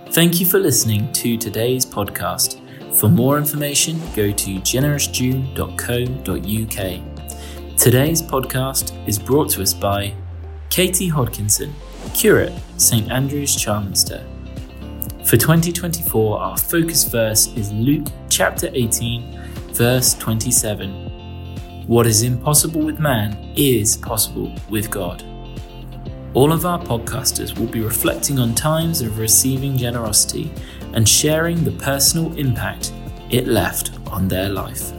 Thank you for listening to today's podcast. For more information, go to generousjune.co.uk. Today's podcast is brought to us by Katie Hodkinson, Curate, St Andrew's, Charminster. For 2024, our focus verse is Luke chapter 18, verse 27. What is impossible with man is possible with God. All of our podcasters will be reflecting on times of receiving generosity and sharing the personal impact it left on their life.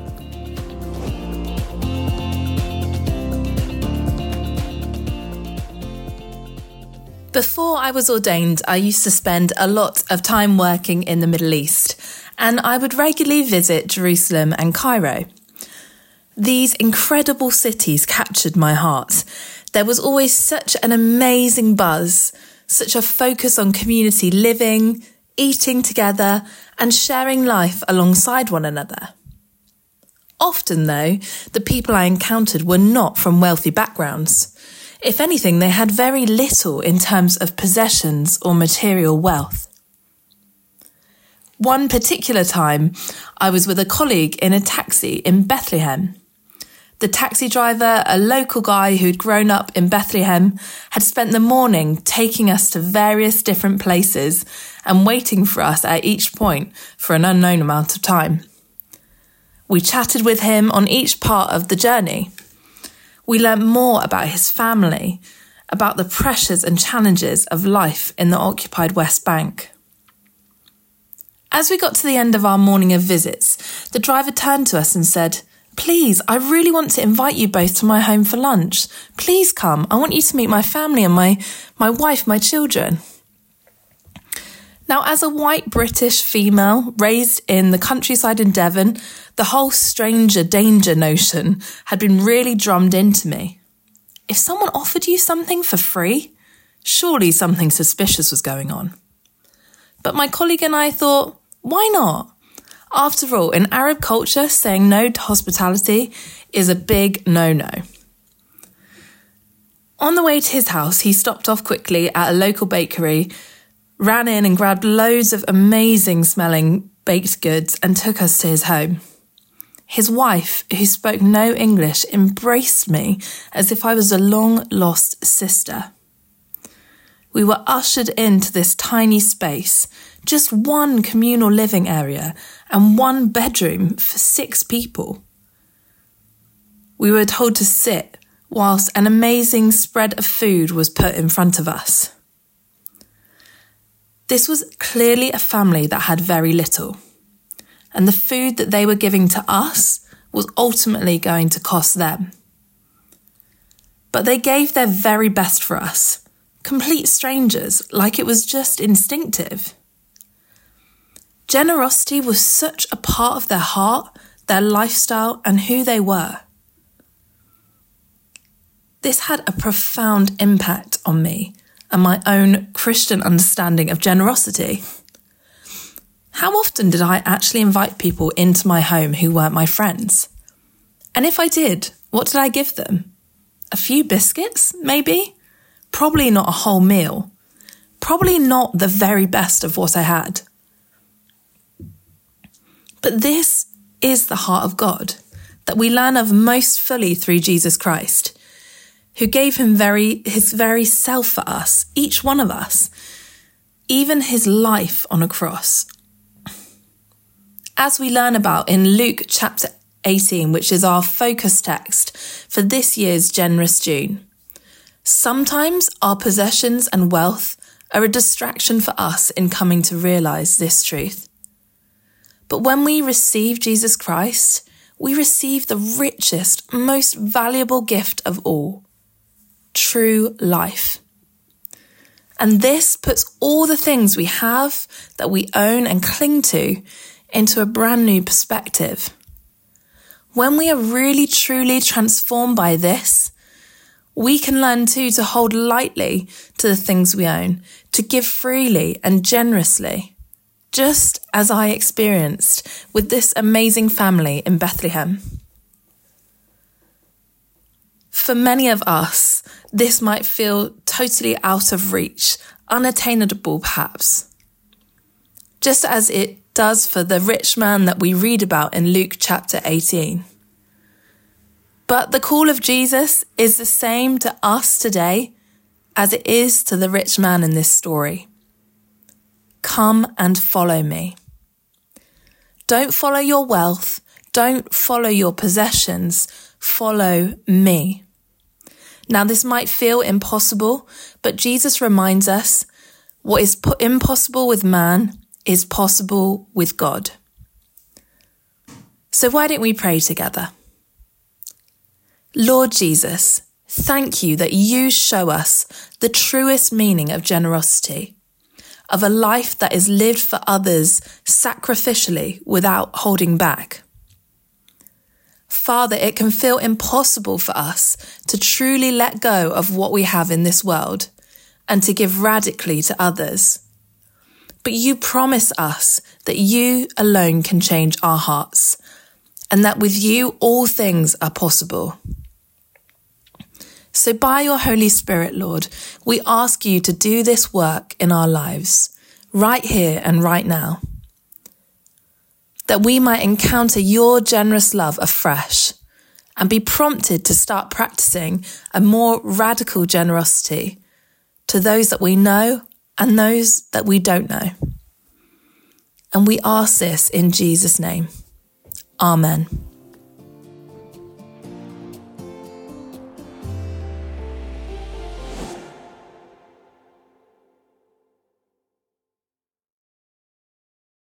Before I was ordained, I used to spend a lot of time working in the Middle East, and I would regularly visit Jerusalem and Cairo. These incredible cities captured my heart. There was always such an amazing buzz, such a focus on community living, eating together, and sharing life alongside one another. Often, though, the people I encountered were not from wealthy backgrounds. If anything, they had very little in terms of possessions or material wealth. One particular time, I was with a colleague in a taxi in Bethlehem. The taxi driver, a local guy who'd grown up in Bethlehem, had spent the morning taking us to various different places and waiting for us at each point for an unknown amount of time. We chatted with him on each part of the journey. We learnt more about his family, about the pressures and challenges of life in the occupied West Bank. As we got to the end of our morning of visits, the driver turned to us and said, "Please, I really want to invite you both to my home for lunch. Please come. I want you to meet my family and my wife, my children." Now, as a white British female raised in the countryside in Devon, the whole stranger danger notion had been really drummed into me. If someone offered you something for free, surely something suspicious was going on. But my colleague and I thought, why not? After all, in Arab culture, saying no to hospitality is a big no-no. On the way to his house, he stopped off quickly at a local bakery, ran in and grabbed loads of amazing smelling baked goods and took us to his home. His wife, who spoke no English, embraced me as if I was a long-lost sister. We were ushered into this tiny space, just one communal living area and one bedroom for 6 people. We were told to sit whilst an amazing spread of food was put in front of us. This was clearly a family that had very little, and the food that they were giving to us was ultimately going to cost them. But they gave their very best for us, complete strangers, like it was just instinctive. Generosity was such a part of their heart, their lifestyle, and who they were. This had a profound impact on me and my own Christian understanding of generosity. How often did I actually invite people into my home who weren't my friends? And if I did, what did I give them? A few biscuits, maybe? Probably not a whole meal. Probably not the very best of what I had. But this is the heart of God that we learn of most fully through Jesus Christ, who gave his very self for us, each one of us, even his life on a cross. As we learn about in Luke chapter 18, which is our focus text for this year's Generous June, sometimes our possessions and wealth are a distraction for us in coming to realise this truth. But when we receive Jesus Christ, we receive the richest, most valuable gift of all, true life. And this puts all the things we have, that we own and cling to, into a brand new perspective. When we are really truly transformed by this, we can learn too to hold lightly to the things we own, to give freely and generously, just as I experienced with this amazing family in Bethlehem. For many of us, this might feel totally out of reach, unattainable perhaps. just as it does for the rich man that we read about in Luke chapter 18. But the call of Jesus is the same to us today as it is to the rich man in this story. Come and follow me. Don't follow your wealth. Don't follow your possessions. Follow me. Now, this might feel impossible, but Jesus reminds us what is impossible with man is possible with God. So why don't we pray together? Lord Jesus, thank you that you show us the truest meaning of generosity, of a life that is lived for others sacrificially without holding back. Father, it can feel impossible for us to truly let go of what we have in this world and to give radically to others. But you promise us that you alone can change our hearts and that with you all things are possible. So by your Holy Spirit, Lord, we ask you to do this work in our lives, right here and right now, that we might encounter your generous love afresh and be prompted to start practicing a more radical generosity to those that we know and those that we don't know. And we ask this in Jesus' name. Amen.